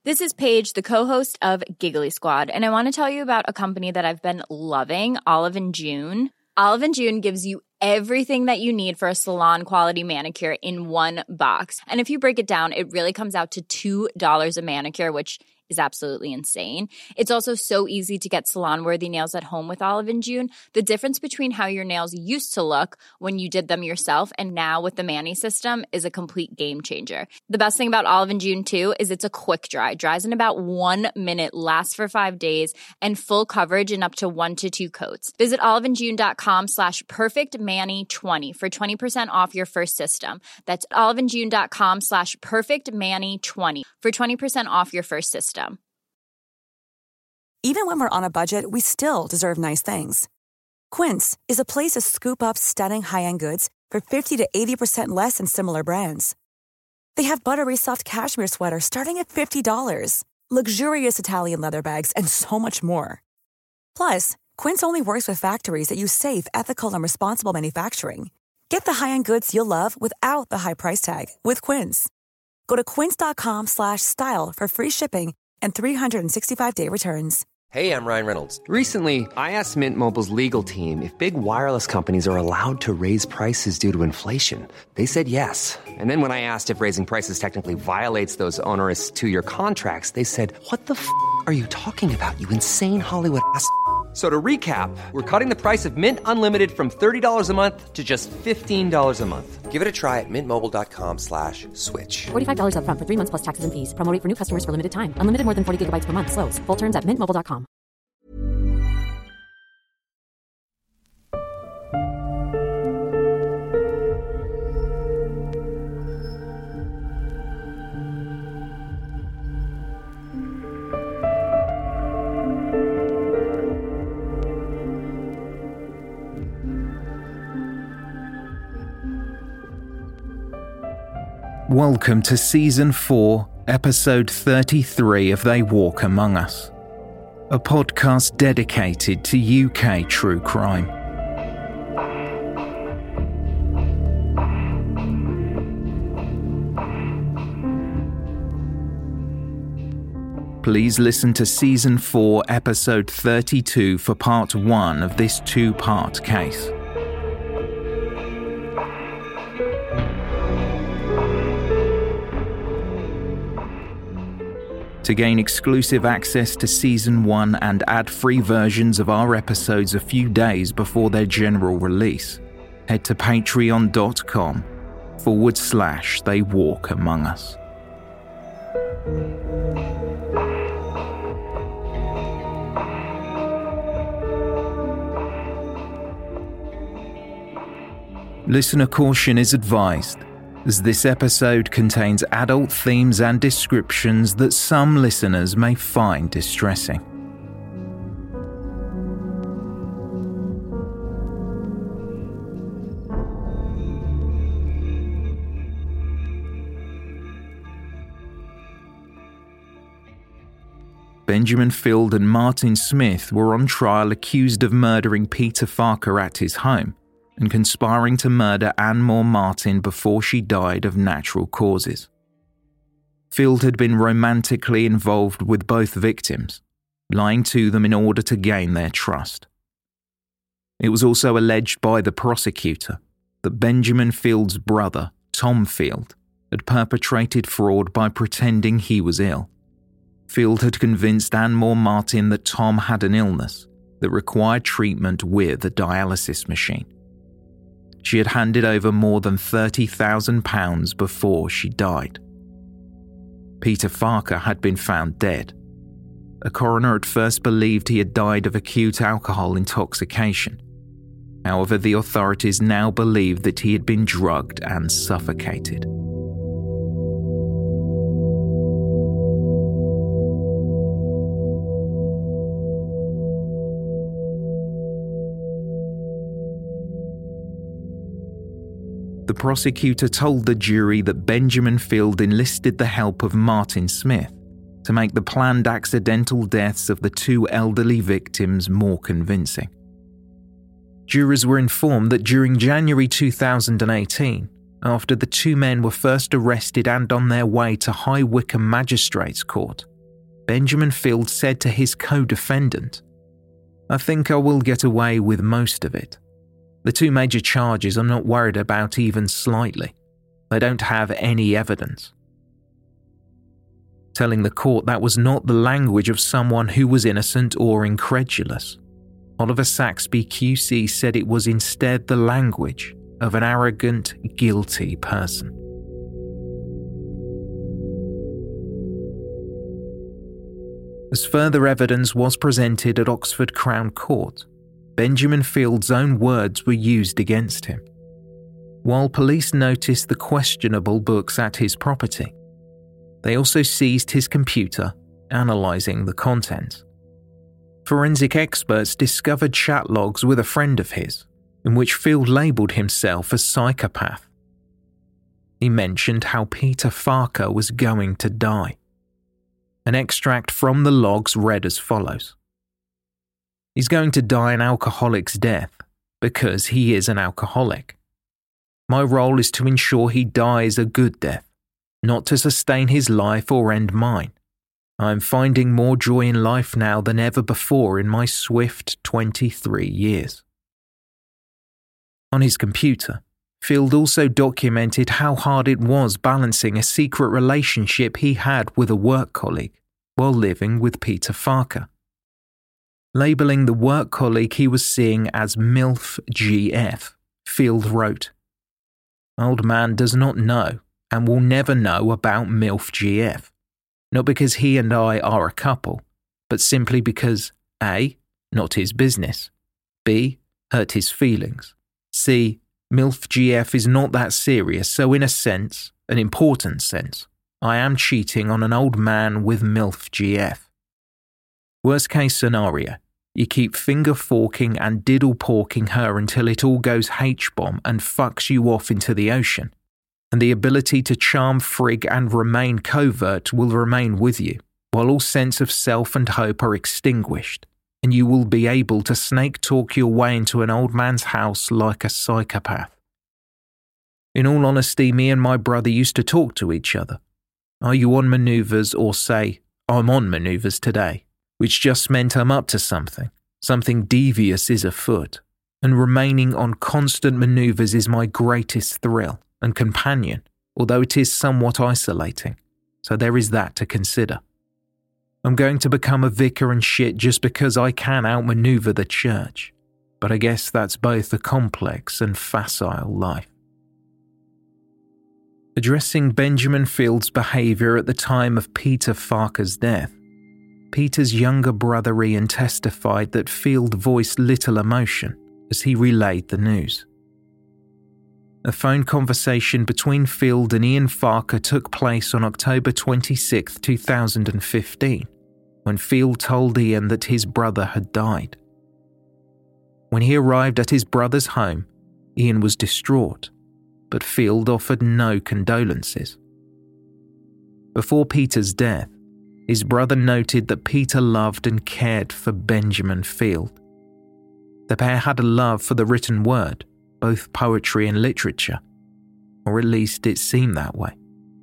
This is Paige, the co-host of Giggly Squad, and I want to tell you about a company that I've been loving, Olive & June. Olive & June gives you everything that you need for a salon-quality manicure in one box. And if you break it down, it really comes out to $2 a manicure, which is absolutely insane. It's also so easy to get salon-worthy nails at home with Olive & June. The difference between how your nails used to look when you did them yourself and now with the Mani system is a complete game changer. The best thing about Olive & June, too, is it's a quick dry. Dries in about 1 minute, lasts for 5 days, and full coverage in up to 1 to 2 coats. Visit oliveandjune.com/perfectmani20 for 20% off your first system. That's oliveandjune.com/perfectmani20 for 20% off your first system. Even when we're on a budget, we still deserve nice things. Quince is a place to scoop up stunning high-end goods for 50 to 80% less than similar brands. They have buttery soft cashmere sweaters starting at $50, luxurious Italian leather bags, and so much more. Plus, Quince only works with factories that use safe, ethical, and responsible manufacturing. Get the high-end goods you'll love without the high price tag with Quince. Go to quince.com/style for free shipping and 365-day returns. Hey, I'm Ryan Reynolds. Recently, I asked Mint Mobile's legal team if big wireless companies are allowed to raise prices due to inflation. They said yes. And then when I asked if raising prices technically violates those onerous 2-year contracts, they said, "What the f*** are you talking about, you insane Hollywood ass?" So to recap, we're cutting the price of Mint Unlimited from $30 a month to just $15 a month. Give it a try at mintmobile.com/switch. $45 up front for 3 months plus taxes and fees. Promo rate for new customers for limited time. Unlimited more than 40 gigabytes per month. Slows full terms at mintmobile.com. Welcome to Season 4, Episode 33 of They Walk Among Us, a podcast dedicated to UK true crime. Please listen to Season 4, Episode 32 for Part 1 of this 2-part case. To gain exclusive access to Season 1 and ad-free versions of our episodes a few days before their general release, head to patreon.com/They Walk Among Us. Listener caution is advised, as this episode contains adult themes and descriptions that some listeners may find distressing. Benjamin Field and Martin Smith were on trial accused of murdering Peter Farker at his home and conspiring to murder Anne-Maure Martin before she died of natural causes. Field had been romantically involved with both victims, lying to them in order to gain their trust. It was also alleged by the prosecutor that Benjamin Field's brother, Tom Field, had perpetrated fraud by pretending he was ill. Field had convinced Anne-Maure Martin that Tom had an illness that required treatment with a dialysis machine. She had handed over more than £30,000 before she died. Peter Farker had been found dead. A coroner at first believed he had died of acute alcohol intoxication. However, the authorities now believe that he had been drugged and suffocated. The prosecutor told the jury that Benjamin Field enlisted the help of Martin Smith to make the planned accidental deaths of the 2 elderly victims more convincing. Jurors were informed that during January 2018, after the 2 men were first arrested and on their way to High Wycombe Magistrates Court, Benjamin Field said to his co-defendant, "I think I will get away with most of it. The two major charges I'm not worried about even slightly. They don't have any evidence." Telling the court that was not the language of someone who was innocent or incredulous, Oliver Saxby QC said it was instead the language of an arrogant, guilty person. As further evidence was presented at Oxford Crown Court, Benjamin Field's own words were used against him. While police noticed the questionable books at his property, they also seized his computer, analysing the content. Forensic experts discovered chat logs with a friend of his, in which Field labelled himself a psychopath. He mentioned how Peter Farker was going to die. An extract from the logs read as follows: "He's going to die an alcoholic's death because he is an alcoholic. My role is to ensure he dies a good death, not to sustain his life or end mine. I am finding more joy in life now than ever before in my swift 23 years." On his computer, Field also documented how hard it was balancing a secret relationship he had with a work colleague while living with Peter Farker. Labelling the work colleague he was seeing as MILF GF, Field wrote, "Old man does not know and will never know about MILF GF, not because he and I are a couple, but simply because A, not his business, B, hurt his feelings, C, MILF GF is not that serious, so in a sense, an important sense, I am cheating on an old man with MILF GF. Worst case scenario, you keep finger forking and diddle porking her until it all goes H-bomb and fucks you off into the ocean, and the ability to charm, frig and remain covert will remain with you, while all sense of self and hope are extinguished, and you will be able to snake talk your way into an old man's house like a psychopath. In all honesty, me and my brother used to talk to each other. Are you on manoeuvres, or say, I'm on manoeuvres today, which just meant I'm up to something devious is afoot, and remaining on constant manoeuvres is my greatest thrill and companion, although it is somewhat isolating, so there is that to consider. I'm going to become a vicar and shit just because I can outmaneuver the church, but I guess that's both a complex and facile life." Addressing Benjamin Field's behaviour at the time of Peter Farker's death, Peter's younger brother Ian testified that Field voiced little emotion as he relayed the news. A phone conversation between Field and Ian Farker took place on October 26, 2015, when Field told Ian that his brother had died. When he arrived at his brother's home, Ian was distraught, but Field offered no condolences. Before Peter's death, his brother noted that Peter loved and cared for Benjamin Field. The pair had a love for the written word, both poetry and literature, or at least it seemed that way.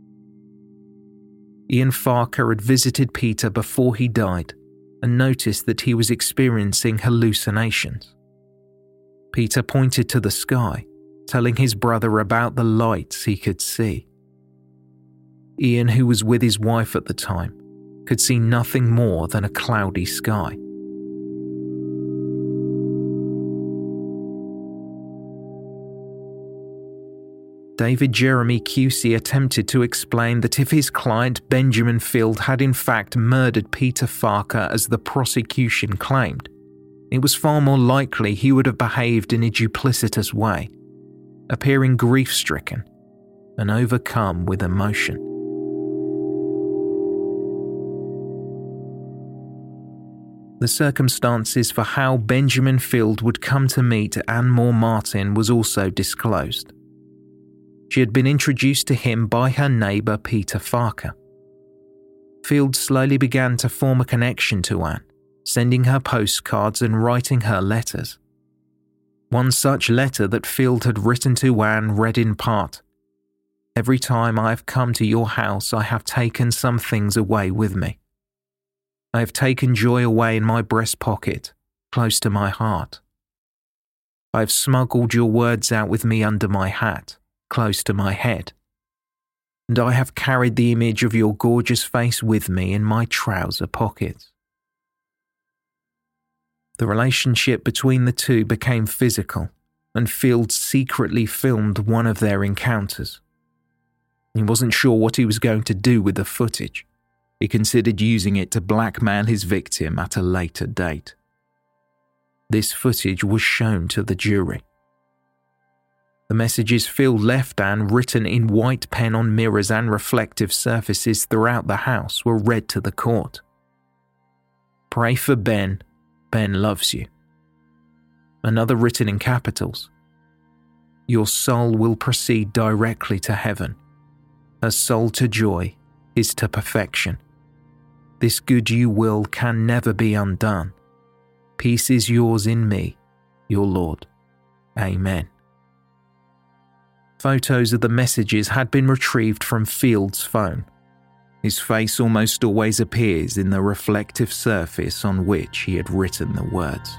Ian Farker had visited Peter before he died and noticed that he was experiencing hallucinations. Peter pointed to the sky, telling his brother about the lights he could see. Ian, who was with his wife at the time, could see nothing more than a cloudy sky. David Jeremy QC attempted to explain that if his client Benjamin Field had in fact murdered Peter Farker as the prosecution claimed, it was far more likely he would have behaved in a duplicitous way, appearing grief-stricken and overcome with emotion. The circumstances for how Benjamin Field would come to meet Anne Moore Martin was also disclosed. She had been introduced to him by her neighbour Peter Farker. Field slowly began to form a connection to Anne, sending her postcards and writing her letters. One such letter that Field had written to Anne read in part, "Every time I have come to your house I have taken some things away with me. I have taken joy away in my breast pocket, close to my heart. I have smuggled your words out with me under my hat, close to my head. And I have carried the image of your gorgeous face with me in my trouser pockets. The relationship between the two became physical, and Field secretly filmed one of their encounters. He wasn't sure what he was going to do with the footage. He considered using it to blackmail his victim at a later date. This footage was shown to the jury. The messages Field left Anne, written in white pen on mirrors and reflective surfaces throughout the house, were read to the court. Pray for Ben. Ben loves you. Another written in capitals. Your soul will proceed directly to heaven. Her soul to joy is to perfection. This good you will can never be undone. Peace is yours in me, your Lord. Amen. Photos of the messages had been retrieved from Field's phone. His face almost always appears in the reflective surface on which he had written the words.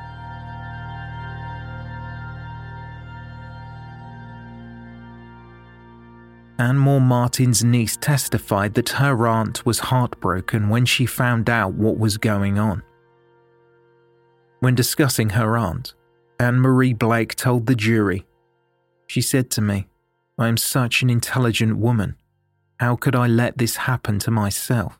Anne Moore Martin's niece testified that her aunt was heartbroken when she found out what was going on. When discussing her aunt, Anne Marie Blake told the jury, "She said to me, I am such an intelligent woman. How could I let this happen to myself?"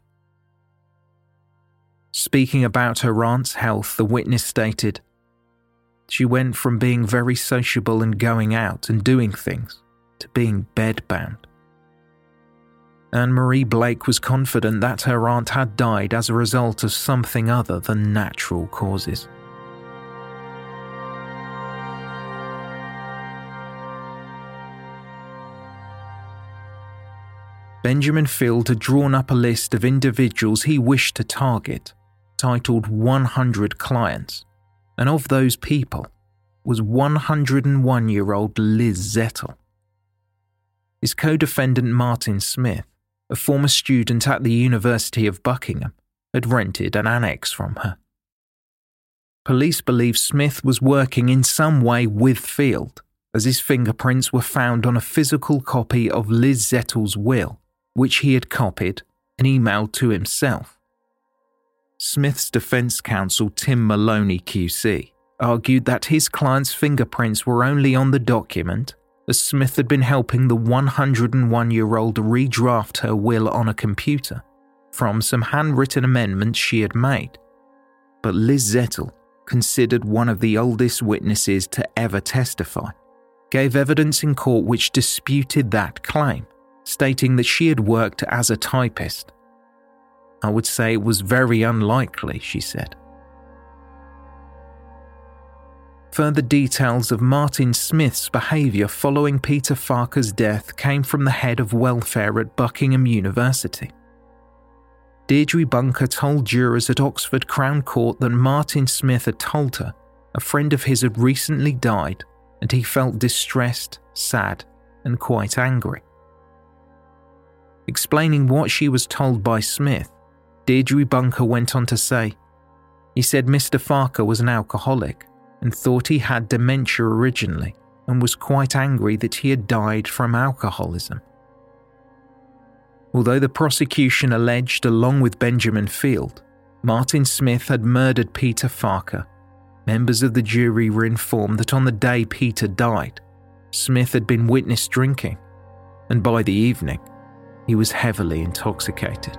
Speaking about her aunt's health, the witness stated, "She went from being very sociable and going out and doing things to being bedbound." Anne Marie Blake was confident that her aunt had died as a result of something other than natural causes. Benjamin Field had drawn up a list of individuals he wished to target, titled 100 clients, and of those people was 101-year-old Liz Zettel. His co-defendant Martin Smith, a former student at the University of Buckingham, had rented an annex from her. Police believe Smith was working in some way with Field, as his fingerprints were found on a physical copy of Liz Zettel's will, which he had copied and emailed to himself. Smith's defense counsel Tim Maloney QC argued that his client's fingerprints were only on the document, as Smith had been helping the 101-year-old redraft her will on a computer from some handwritten amendments she had made. But Liz Zettel, considered one of the oldest witnesses to ever testify, gave evidence in court which disputed that claim, stating that she had worked as a typist. "I would say it was very unlikely," she said. Further details of Martin Smith's behaviour following Peter Farker's death came from the head of welfare at Buckingham University. Deirdre Bunker told jurors at Oxford Crown Court that Martin Smith had told her a friend of his had recently died and he felt distressed, sad, and quite angry. Explaining what she was told by Smith, Deirdre Bunker went on to say, "He said Mr. Farker was an alcoholic and thought he had dementia originally and was quite angry that he had died from alcoholism." Although the prosecution alleged, along with Benjamin Field, Martin Smith had murdered Peter Farker, members of the jury were informed that on the day Peter died, Smith had been witnessed drinking, and by the evening, he was heavily intoxicated.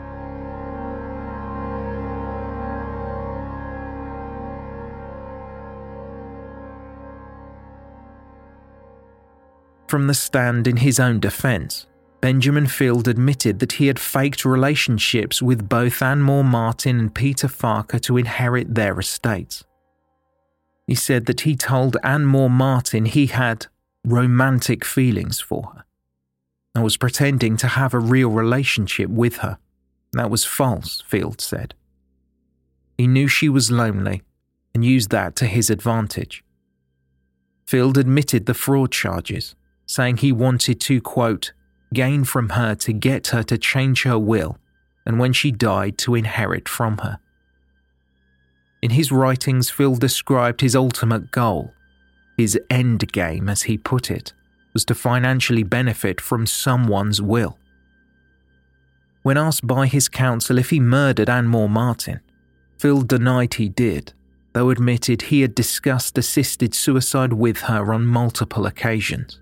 From the stand in his own defence, Benjamin Field admitted that he had faked relationships with both Anne Moore Martin and Peter Farker to inherit their estates. He said that he told Anne Moore Martin he had romantic feelings for her and was pretending to have a real relationship with her. That was false, Field said. He knew she was lonely and used that to his advantage. Field admitted the fraud charges, saying he wanted to, quote, gain from her to get her to change her will and when she died to inherit from her. In his writings, Phil described his ultimate goal, his end game as he put it, was to financially benefit from someone's will. When asked by his counsel if he murdered Anne-Maure Martin, Phil denied he did, though admitted he had discussed assisted suicide with her on multiple occasions.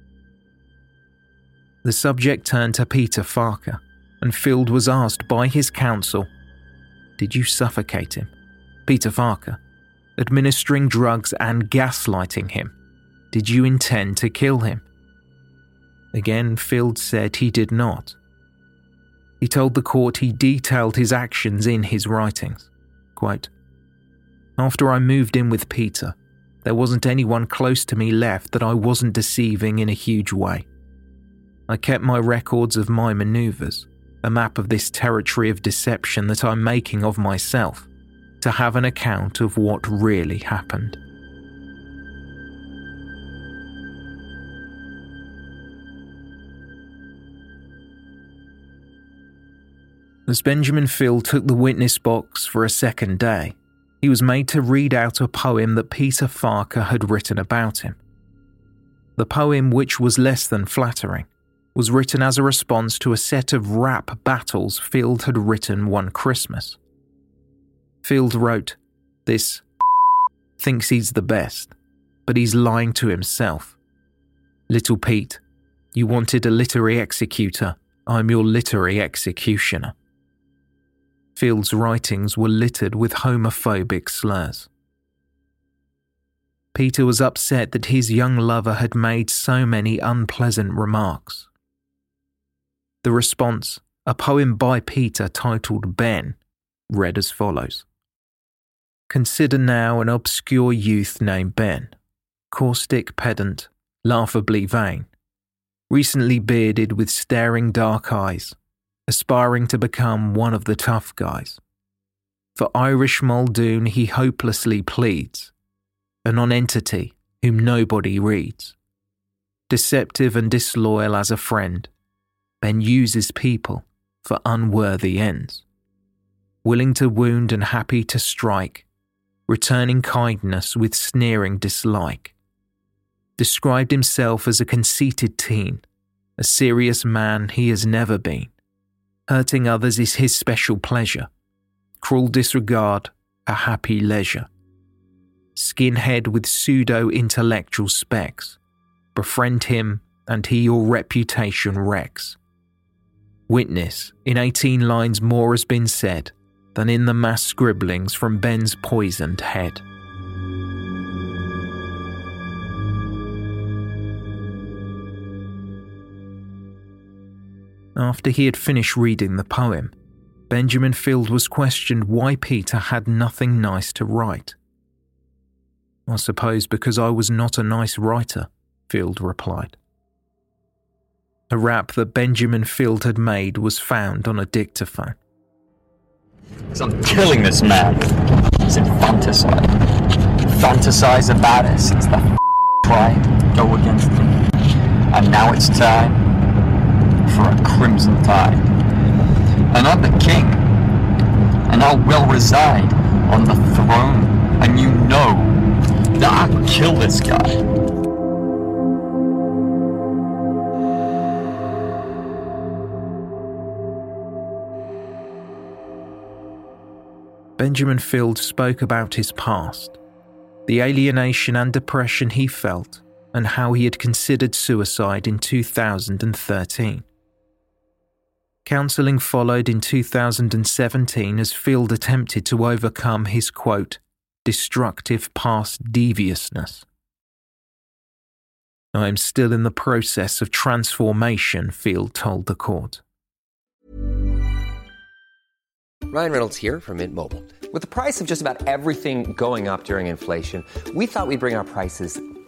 The subject turned to Peter Farker, and Phil was asked by his counsel, "Did you suffocate him?" Peter Farker, administering drugs and gaslighting him. "Did you intend to kill him?" Again, Phil said he did not. He told the court he detailed his actions in his writings. Quote, "After I moved in with Peter, there wasn't anyone close to me left that I wasn't deceiving in a huge way. I kept my records of my maneuvers, a map of this territory of deception that I'm making of myself, to have an account of what really happened." As Benjamin Phil took the witness box for a second day, he was made to read out a poem that Peter Farker had written about him. The poem, which was less than flattering, was written as a response to a set of rap battles Field had written one Christmas. Field wrote, "This thinks he's the best, but he's lying to himself. Little Pete, you wanted a literary executor, I'm your literary executioner." Field's writings were littered with homophobic slurs. Peter was upset that his young lover had made so many unpleasant remarks. The response, a poem by Peter titled Ben, read as follows. "Consider now an obscure youth named Ben, caustic pedant, laughably vain, recently bearded with staring dark eyes, aspiring to become one of the tough guys. For Irish Muldoon he hopelessly pleads, a nonentity whom nobody reads. Deceptive and disloyal as a friend, Ben uses people for unworthy ends. Willing to wound and happy to strike, returning kindness with sneering dislike. Described himself as a conceited teen, a serious man he has never been. Hurting others is his special pleasure. Cruel disregard, a happy leisure. Skinhead with pseudo-intellectual specs. Befriend him and he your reputation wrecks. Witness, in 18 lines more has been said than in the mass scribblings from Ben's poisoned head." After he had finished reading the poem, Benjamin Field was questioned why Peter had nothing nice to write. "I suppose because I was not a nice writer," Field replied. A rap that Benjamin Field had made was found on a dictaphone. "So I'm killing this man. He's infanticide. Fantasize about it since the tried to go against me. And now it's time for a crimson tide. And I'm the king. And I will reside on the throne. And you know that I'll kill this guy." Benjamin Field spoke about his past, the alienation and depression he felt, and how he had considered suicide in 2013. Counselling followed in 2017 as Field attempted to overcome his, quote, destructive past deviousness. "I am still in the process of transformation," Field told the court. Ryan Reynolds here from Mint Mobile. With the price of just about everything going up during inflation, we thought we'd bring our prices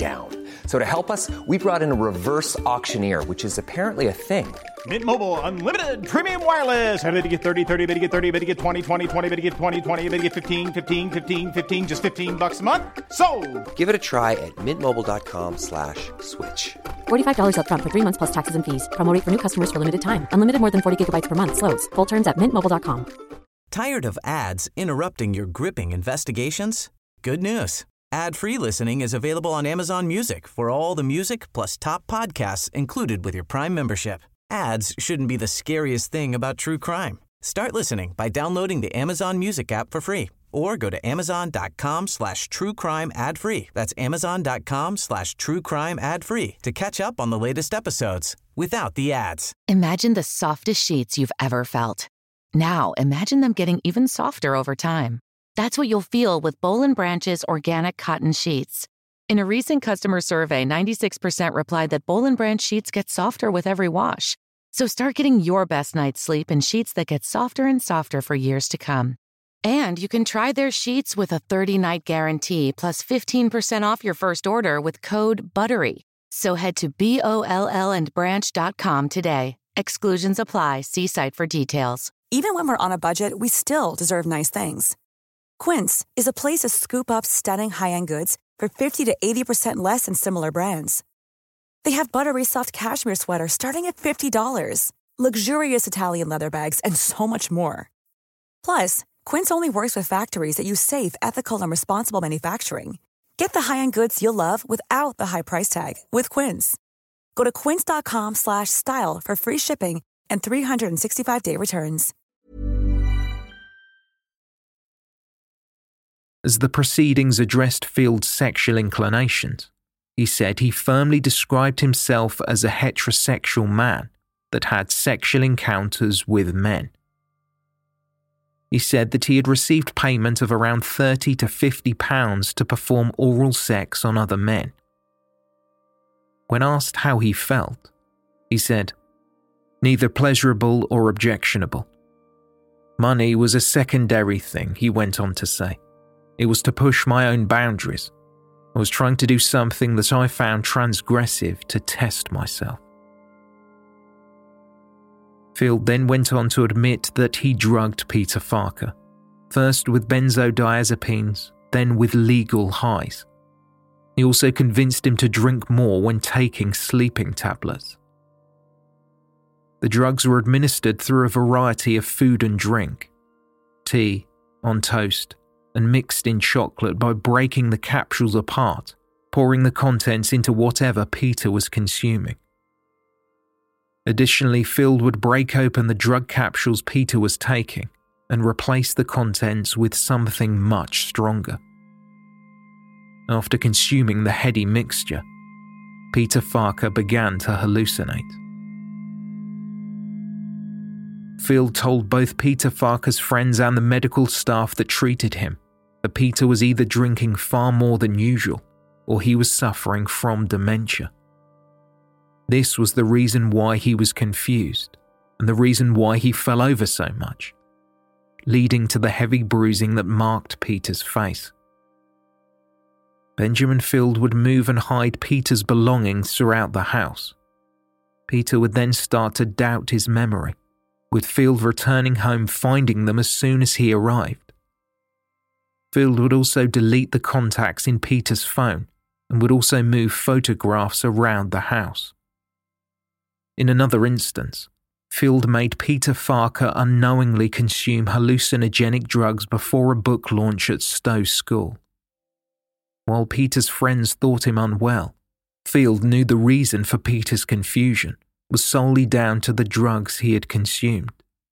down. So to help us, we brought in a reverse auctioneer, which is apparently a thing. Mint Mobile Unlimited Premium Wireless. How to get 30, 30, how to get 30, how to get 20, 20, 20, how to get 20, 20, how to get 15, 15, 15, 15, just $15 a month? Sold! Give it a try at mintmobile.com/switch. $45 up front for 3 months plus taxes and fees. Promo rate for new customers for limited time. Unlimited more than 40 gigabytes per month. Slows full terms at mintmobile.com. Tired of ads interrupting your gripping investigations? Good news. Ad-free listening is available on Amazon Music for all the music plus top podcasts included with your Prime membership. Ads shouldn't be the scariest thing about true crime. Start listening by downloading the Amazon Music app for free or go to amazon.com/truecrime ad-free. That's amazon.com/truecrime ad-free to catch up on the latest episodes without the ads. Imagine the softest sheets you've ever felt. Now imagine them getting even softer over time. That's what you'll feel with Boll & Branch's organic cotton sheets. In a recent customer survey, 96% replied that Boll & Branch sheets get softer with every wash. So start getting your best night's sleep in sheets that get softer and softer for years to come. And you can try their sheets with a 30-night guarantee plus 15% off your first order with code BUTTERY. So head to BOLLandbranch.com today. Exclusions apply. See site for details. Even when we're on a budget, we still deserve nice things. Quince is a place to scoop up stunning high-end goods for 50 to 80% less than similar brands. They have buttery soft cashmere sweaters starting at $50, luxurious Italian leather bags, and so much more. Plus, Quince only works with factories that use safe, ethical, and responsible manufacturing. Get the high-end goods you'll love without the high price tag with Quince. Go to quince.com/style for free shipping and 365-day returns. As the proceedings addressed Field's sexual inclinations, he said he firmly described himself as a heterosexual man that had sexual encounters with men. He said that he had received payment of around £30 to £50 to perform oral sex on other men. When asked how he felt, he said, "Neither pleasurable or objectionable. Money was a secondary thing," he went on to say. "It was to push my own boundaries. I was trying to do something that I found transgressive to test myself." Field then went on to admit that he drugged Peter Farker, first with benzodiazepines, then with legal highs. He also convinced him to drink more when taking sleeping tablets. The drugs were administered through a variety of food and drink: tea, on toast, and mixed in chocolate by breaking the capsules apart, pouring the contents into whatever Peter was consuming. Additionally, Field would break open the drug capsules Peter was taking and replace the contents with something much stronger. After consuming the heady mixture, Peter Farker began to hallucinate. Field told both Peter Farker's friends and the medical staff that treated him that Peter was either drinking far more than usual or he was suffering from dementia. This was the reason why he was confused and the reason why he fell over so much, leading to the heavy bruising that marked Peter's face. Benjamin Field would move and hide Peter's belongings throughout the house. Peter would then start to doubt his memory, with Field returning home finding them as soon as he arrived. Field would also delete the contacts in Peter's phone and would also move photographs around the house. In another instance, Field made Peter Farker unknowingly consume hallucinogenic drugs before a book launch at Stowe School. While Peter's friends thought him unwell, Field knew the reason for Peter's confusion was solely down to the drugs he had consumed.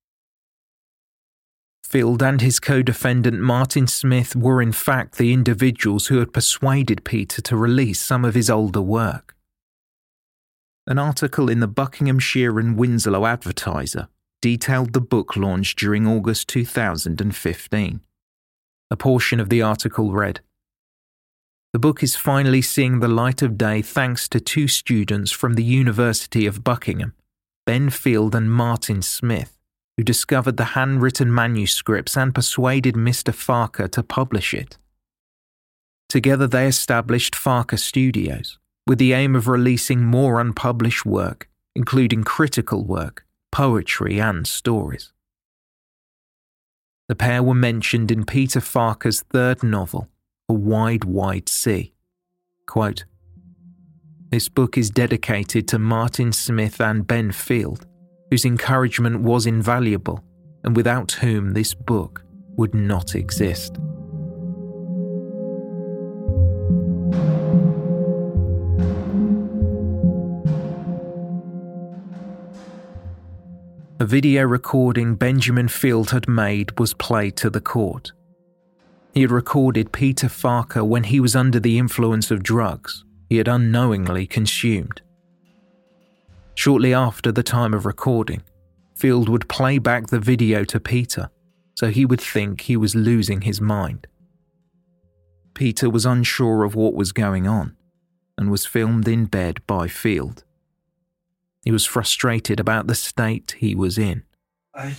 Field and his co-defendant Martin Smith were in fact the individuals who had persuaded Peter to release some of his older work. An article in the Buckinghamshire and Winslow Advertiser detailed the book launch during August 2015. A portion of the article read, "The book is finally seeing the light of day thanks to two students from the University of Buckingham, Ben Field and Martin Smith, who discovered the handwritten manuscripts and persuaded Mr. Farker to publish it. Together they established Farker Studios, with the aim of releasing more unpublished work, including critical work, poetry and stories. The pair were mentioned in Peter Farker's third novel, A Wide, Wide Sea. Quote, "This book is dedicated to Martin Smith and Ben Field, whose encouragement was invaluable and without whom this book would not exist." A video recording Benjamin Field had made was played to the court. He had recorded Peter Farker when he was under the influence of drugs he had unknowingly consumed. Shortly after the time of recording, Field would play back the video to Peter, so he would think he was losing his mind. Peter was unsure of what was going on and was filmed in bed by Field. He was frustrated about the state he was in. I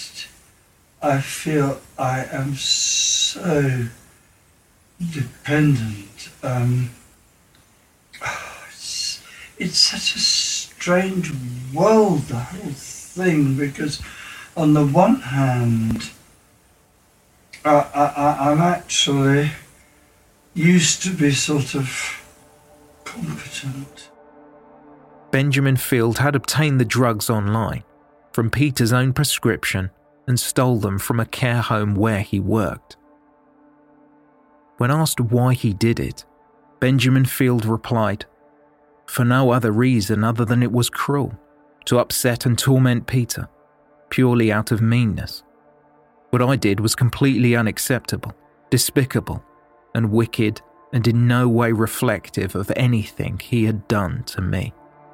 feel I am so dependent. It's such a strange world, the whole thing, because on the one hand, I'm actually used to be sort of competent. Benjamin Field had obtained the drugs online from Peter's own prescription and stole them from a care home where he worked. When asked why he did it, Benjamin Field replied, "For no other reason other than it was cruel, to upset and torment Peter, purely out of meanness. What I did was completely unacceptable, despicable, and wicked, and in no way reflective of anything he had done to me."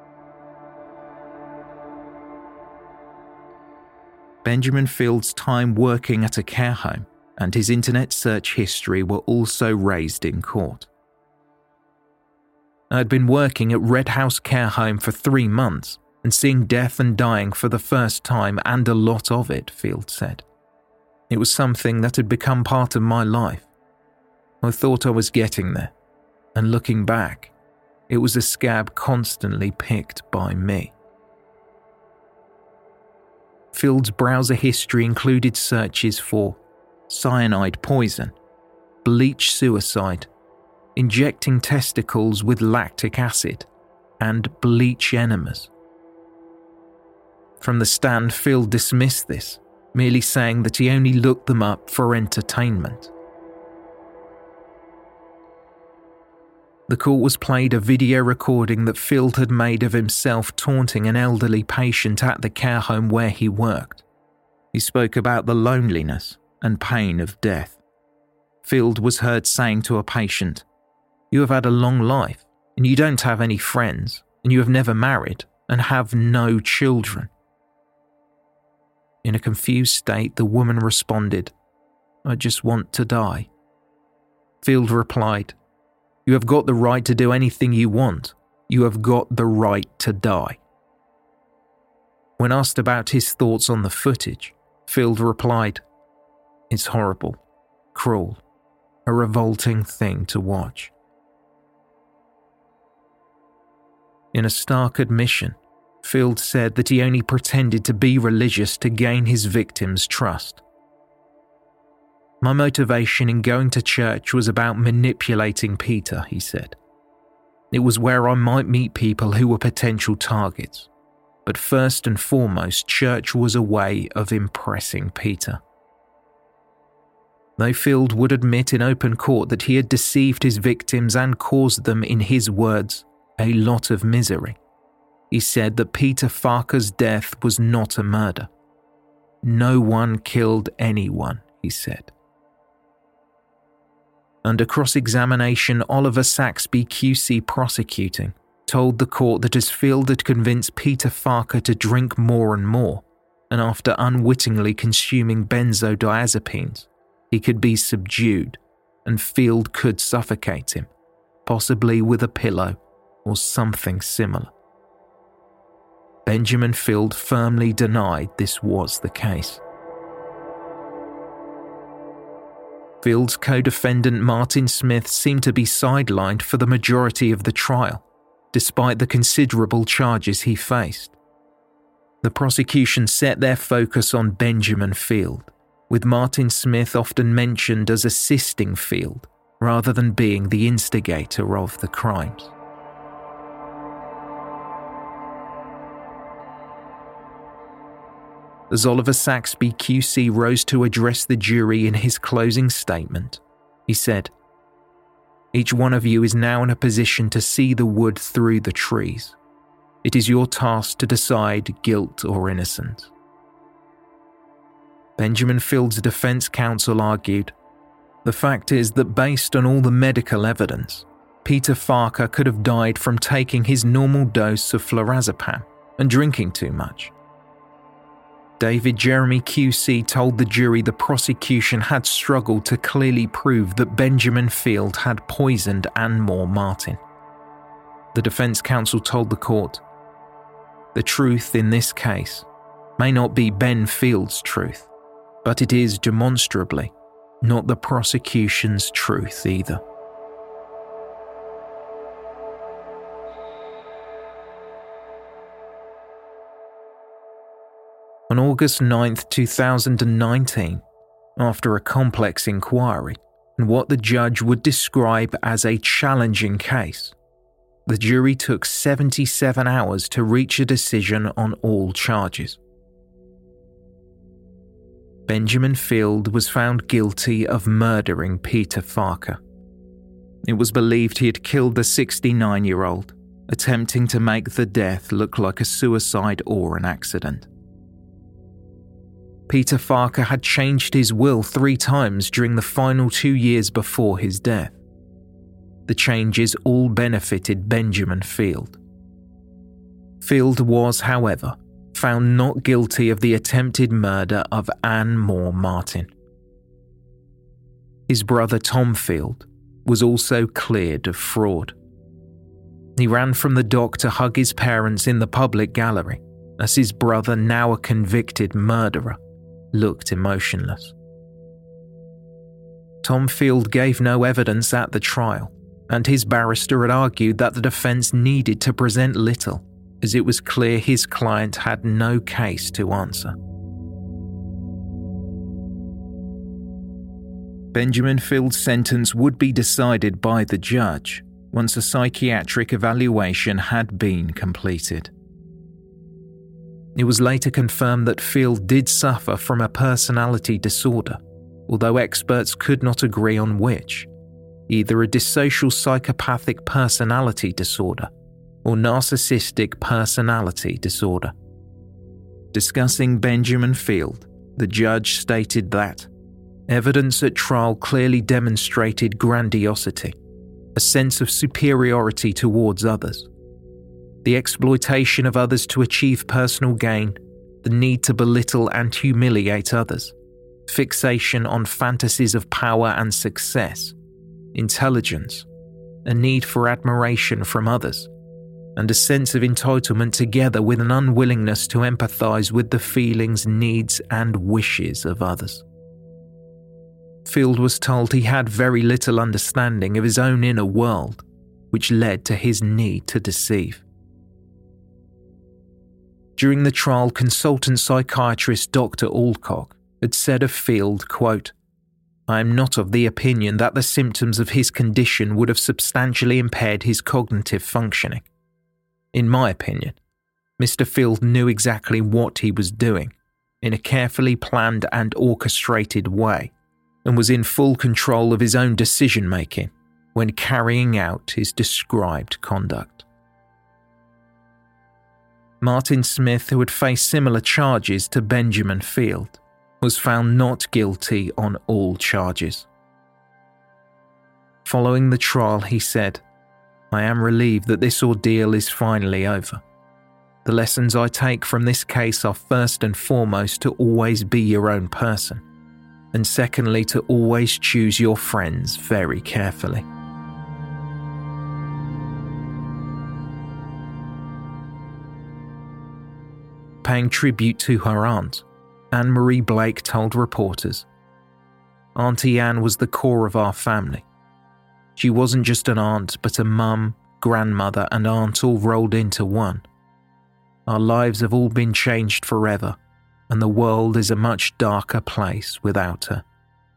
Benjamin Field's time working at a care home and his internet search history were also raised in court. "I had been working at Red House Care Home for 3 months and seeing death and dying for the first time, and a lot of it," Field said. "It was something that had become part of my life. I thought I was getting there, and looking back, it was a scab constantly picked by me." Field's browser history included searches for cyanide poison, bleach suicide, injecting testicles with lactic acid, and bleach enemas. From the stand, Field dismissed this, merely saying that he only looked them up for entertainment. The court was played a video recording that Field had made of himself taunting an elderly patient at the care home where he worked. He spoke about the loneliness and pain of death. Field was heard saying to a patient, "You have had a long life, and you don't have any friends, and you have never married, and have no children." In a confused state, the woman responded, "I just want to die." Field replied, "You have got the right to do anything you want. You have got the right to die." When asked about his thoughts on the footage, Field replied, "It's horrible, cruel, a revolting thing to watch." In a stark admission, Field said that he only pretended to be religious to gain his victims' trust. "My motivation in going to church was about manipulating Peter," he said. "It was where I might meet people who were potential targets. But first and foremost, church was a way of impressing Peter." Though Field would admit in open court that he had deceived his victims and caused them, in his words, a lot of misery, he said that Peter Farker's death was not a murder. "No one killed anyone," he said. Under cross-examination, Oliver Saxby QC prosecuting told the court that as Field had convinced Peter Farker to drink more and more, and after unwittingly consuming benzodiazepines, he could be subdued, and Field could suffocate him, possibly with a pillow or something similar. Benjamin Field firmly denied this was the case. Field's co-defendant Martin Smith seemed to be sidelined for the majority of the trial, despite the considerable charges he faced. The prosecution set their focus on Benjamin Field, with Martin Smith often mentioned as assisting Field, rather than being the instigator of the crimes. As Oliver Saxby QC rose to address the jury in his closing statement, he said, "Each one of you is now in a position to see the wood through the trees. It is your task to decide guilt or innocence." Benjamin Field's defense counsel argued, "The fact is that based on all the medical evidence, Peter Farker could have died from taking his normal dose of flurazepam and drinking too much." David Jeremy QC told the jury the prosecution had struggled to clearly prove that Benjamin Field had poisoned Anne-Maure Martin. The defense counsel told the court, "The truth in this case may not be Ben Field's truth, but it is demonstrably not the prosecution's truth either." On August 9, 2019, after a complex inquiry and what the judge would describe as a challenging case, the jury took 77 hours to reach a decision on all charges. Benjamin Field was found guilty of murdering Peter Farker. It was believed he had killed the 69-year-old, attempting to make the death look like a suicide or an accident. Peter Farker had changed his will 3 times during the final 2 years before his death. The changes all benefited Benjamin Field. Field was, however, found not guilty of the attempted murder of Anne-Maure Martin. His brother Tom Field was also cleared of fraud. He ran from the dock to hug his parents in the public gallery as his brother, now a convicted murderer, looked emotionless. Tom Field gave no evidence at the trial, and his barrister had argued that the defense needed to present little, as it was clear his client had no case to answer. Benjamin Field's sentence would be decided by the judge once a psychiatric evaluation had been completed. It was later confirmed that Field did suffer from a personality disorder, although experts could not agree on which, either a dissocial psychopathic personality disorder or narcissistic personality disorder. Discussing Benjamin Field, the judge stated that evidence at trial clearly demonstrated grandiosity, a sense of superiority towards others, the exploitation of others to achieve personal gain, the need to belittle and humiliate others, fixation on fantasies of power and success, intelligence, a need for admiration from others, and a sense of entitlement together with an unwillingness to empathize with the feelings, needs, and wishes of others. Field was told he had very little understanding of his own inner world, which led to his need to deceive. During the trial, consultant psychiatrist Dr. Alcock had said of Field, quote, "I am not of the opinion that the symptoms of his condition would have substantially impaired his cognitive functioning. In my opinion, Mr. Field knew exactly what he was doing, in a carefully planned and orchestrated way, and was in full control of his own decision-making when carrying out his described conduct." Martin Smith, who had faced similar charges to Benjamin Field, was found not guilty on all charges. Following the trial, he said, "I am relieved that this ordeal is finally over. The lessons I take from this case are first and foremost to always be your own person, and secondly to always choose your friends very carefully." Paying tribute to her aunt, Anne Marie Blake told reporters, Auntie Anne was the core of our family. She wasn't just an aunt, but a mum, grandmother and aunt all rolled into one. Our lives have all been changed forever, and the world is a much darker place without her.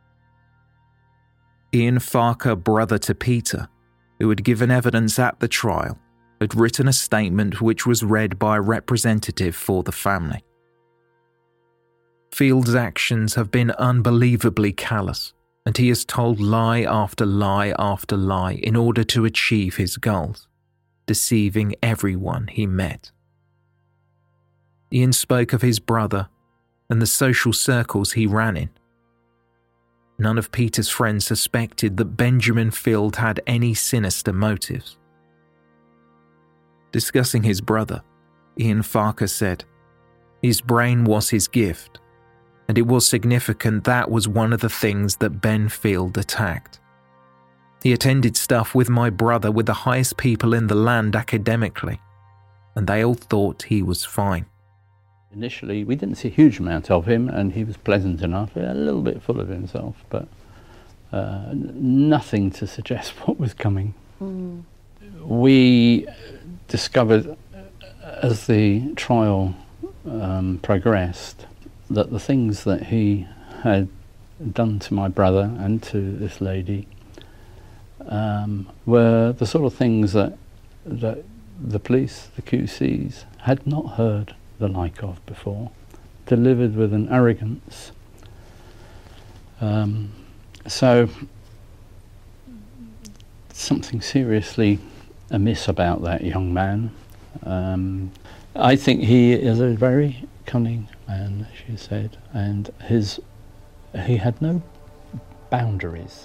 Ian Farker, brother to Peter, who had given evidence at the trial, had written a statement which was read by a representative for the family. Field's actions have been unbelievably callous, and he has told lie after lie after lie in order to achieve his goals, deceiving everyone he met. Ian spoke of his brother and the social circles he ran in. None of Peter's friends suspected that Benjamin Field had any sinister motives. Discussing his brother, Ian Farker said, "His brain was his gift, and it was significant that was one of the things that Ben Field attacked. He attended stuff with my brother with the highest people in the land academically, and they all thought he was fine." Initially, we didn't see a huge amount of him, and he was pleasant enough, a little bit full of himself, but nothing to suggest what was coming. Mm. We discovered, as the trial progressed, that the things that he had done to my brother and to this lady were the sort of things that the police, the QCs, had not heard the like of before, delivered with an arrogance. So something seriously amiss about that young man. I think he is a very cunning man, as you said, and he had no boundaries.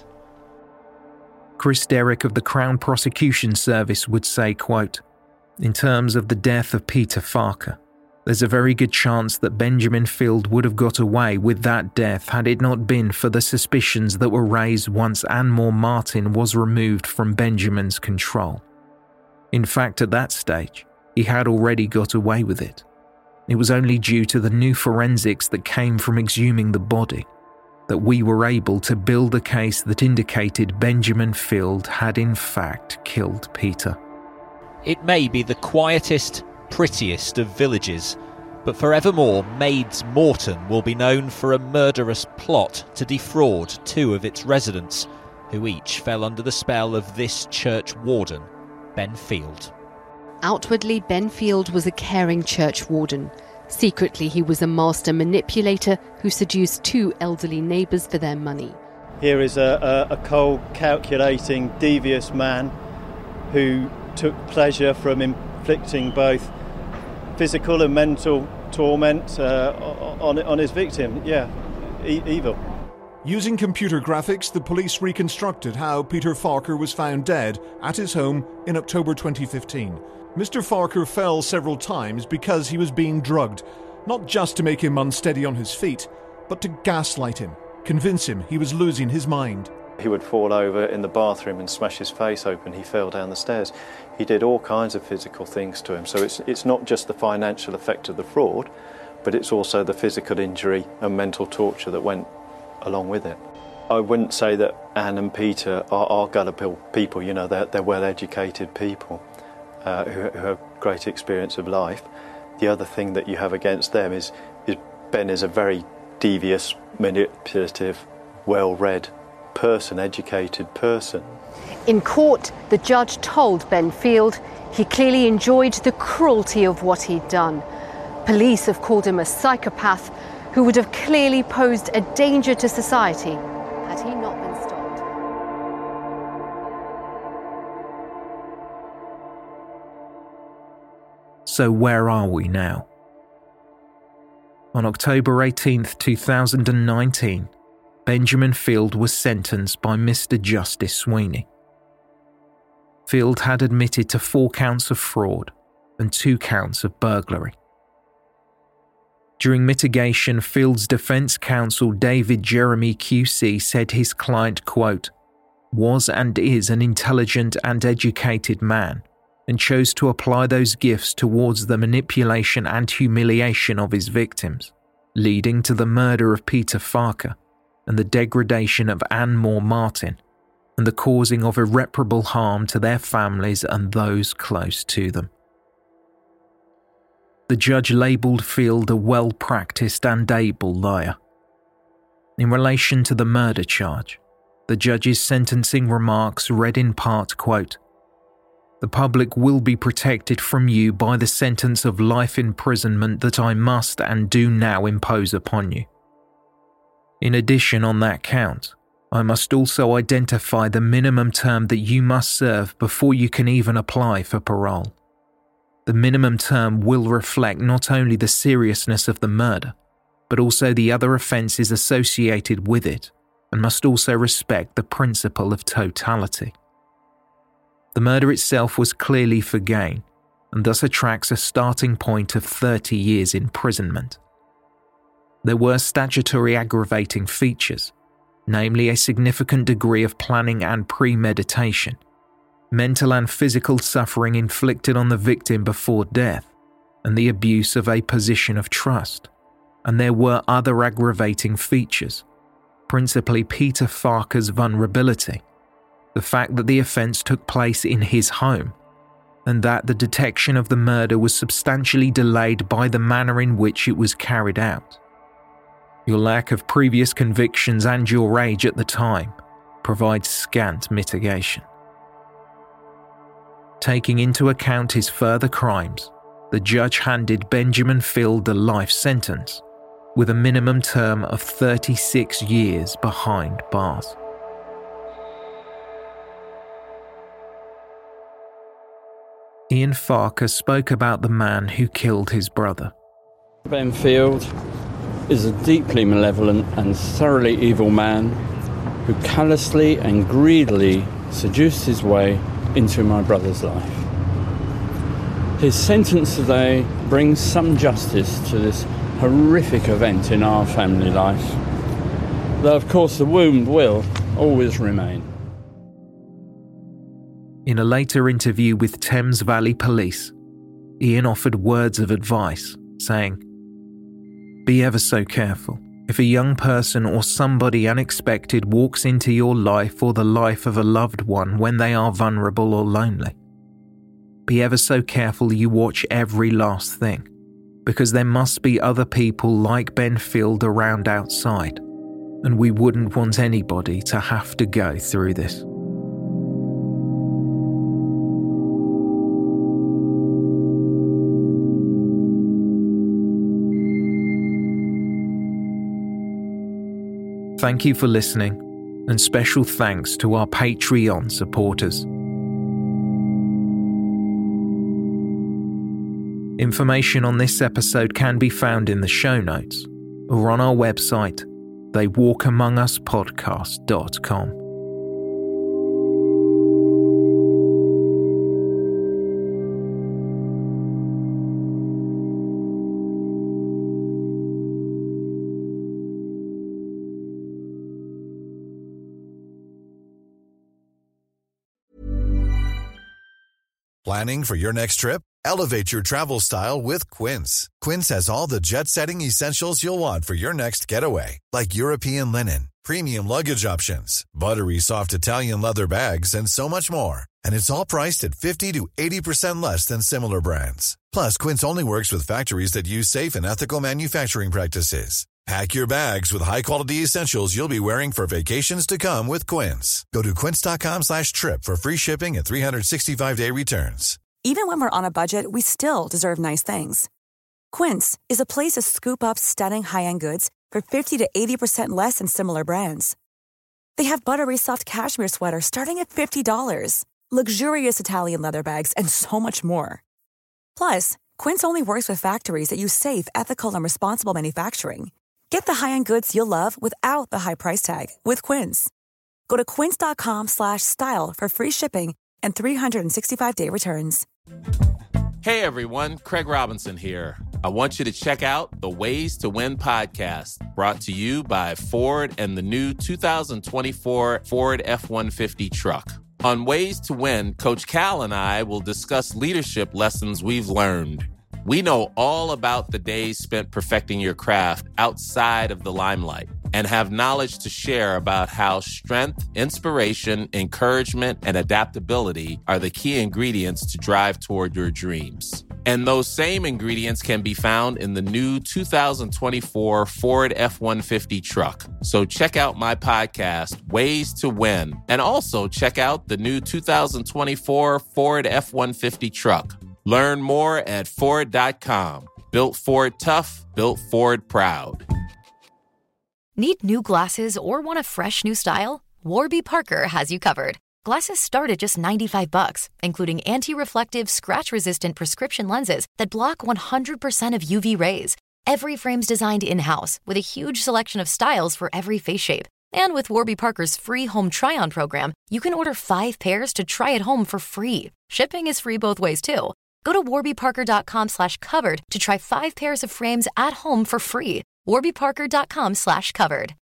Chris Derrick of the Crown Prosecution Service would say, quote, "In terms of the death of Peter Farker, there's a very good chance that Benjamin Field would have got away with that death had it not been for the suspicions that were raised once Anne-Maure Martin was removed from Benjamin's control. In fact, at that stage, he had already got away with it. It was only due to the new forensics that came from exhuming the body that we were able to build a case that indicated Benjamin Field had in fact killed Peter." It may be the quietest, prettiest of villages, but forevermore Maids Moreton will be known for a murderous plot to defraud two of its residents, who each fell under the spell of this church warden, Ben Field. Outwardly, Ben Field was a caring church warden. Secretly, he was a master manipulator who seduced two elderly neighbours for their money. Here is a cold, calculating, devious man who took pleasure from inflicting both physical and mental torment on his victim. Yeah, evil. Using computer graphics, the police reconstructed how Peter Farker was found dead at his home in October 2015. Mr. Farker fell several times because he was being drugged, not just to make him unsteady on his feet, but to gaslight him, convince him he was losing his mind. He would fall over in the bathroom and smash his face open. He fell down the stairs. He did all kinds of physical things to him. So it's not just the financial effect of the fraud, but it's also the physical injury and mental torture that went along with it. I wouldn't say that Anne and Peter are gullible people. You know, they're well-educated people who have great experience of life. The other thing that you have against them is Ben is a very devious, manipulative, well-read person, educated person. In court, the judge told Ben Field he clearly enjoyed the cruelty of what he'd done. Police have called him a psychopath who would have clearly posed a danger to society had he not been stopped. So where are we now? On October 18th, 2019, Benjamin Field was sentenced by Mr. Justice Sweeney. Field had admitted to 4 counts of fraud and 2 counts of burglary. During mitigation, Field's defence counsel David Jeremy QC said his client, quote, "was and is an intelligent and educated man and chose to apply those gifts towards the manipulation and humiliation of his victims, leading to the murder of Peter Farker and the degradation of Anne Moore Martin, and the causing of irreparable harm to their families and those close to them. The judge labelled Field a well-practiced and able liar. In relation to the murder charge, the judge's sentencing remarks read in part, quote, "The public will be protected from you by the sentence of life imprisonment that I must and do now impose upon you. In addition, on that count, I must also identify the minimum term that you must serve before you can even apply for parole. The minimum term will reflect not only the seriousness of the murder, but also the other offences associated with it, and must also respect the principle of totality. The murder itself was clearly for gain, and thus attracts a starting point of 30 years imprisonment. There were statutory aggravating features, namely a significant degree of planning and premeditation, mental and physical suffering inflicted on the victim before death, and the abuse of a position of trust. And there were other aggravating features, principally Peter Farker's vulnerability, the fact that the offence took place in his home, and that the detection of the murder was substantially delayed by the manner in which it was carried out. Your lack of previous convictions and your age at the time provides scant mitigation. Taking into account his further crimes, the judge handed Benjamin Field a life sentence, with a minimum term of 36 years behind bars. Ian Farker spoke about the man who killed his brother. Ben Field is a deeply malevolent and thoroughly evil man who callously and greedily seduced his way into my brother's life. His sentence today brings some justice to this horrific event in our family life, though of course the wound will always remain. In a later interview with Thames Valley Police, Ian offered words of advice, saying, "Be ever so careful. If a young person or somebody unexpected walks into your life or the life of a loved one when they are vulnerable or lonely, be ever so careful you watch every last thing, because there must be other people like Ben Field around outside, and we wouldn't want anybody to have to go through this." Thank you for listening, and special thanks to our Patreon supporters. Information on this episode can be found in the show notes or on our website, theywalkamonguspodcast.com. Planning for your next trip? Elevate your travel style with Quince. Quince has all the jet-setting essentials you'll want for your next getaway, like European linen, premium luggage options, buttery soft Italian leather bags, and so much more. And it's all priced at 50 to 80% less than similar brands. Plus, Quince only works with factories that use safe and ethical manufacturing practices. Pack your bags with high-quality essentials you'll be wearing for vacations to come with Quince. Go to quince.com/trip for free shipping and 365-day returns. Even when we're on a budget, we still deserve nice things. Quince is a place to scoop up stunning high-end goods for 50 to 80% less than similar brands. They have buttery soft cashmere sweaters starting at $50, luxurious Italian leather bags, and so much more. Plus, Quince only works with factories that use safe, ethical, and responsible manufacturing. Get the high-end goods you'll love without the high price tag with Quince. Go to quince.com/style for free shipping and 365-day returns. Hey everyone, Craig Robinson here. I want you to check out the Ways to Win podcast, brought to you by Ford and the new 2024 Ford F-150 truck. On Ways to Win, Coach Cal and I will discuss leadership lessons we've learned. We know all about the days spent perfecting your craft outside of the limelight. and have knowledge to share about how strength, inspiration, encouragement, and adaptability are the key ingredients to drive toward your dreams. And those same ingredients can be found in the new 2024 Ford F-150 truck. So check out my podcast, Ways to Win, and also check out the new 2024 Ford F-150 truck. Learn more at Ford.com. Built Ford tough, built Ford proud. Need new glasses or want a fresh new style? Warby Parker has you covered. Glasses start at just $95, including anti-reflective, scratch-resistant prescription lenses that block 100% of UV rays. Every frame's designed in-house with a huge selection of styles for every face shape. And with Warby Parker's free home try-on program, you can order 5 pairs to try at home for free. Shipping is free both ways, too. Go to warbyparker.com/covered to try 5 pairs of frames at home for free. warbyparker.com/covered.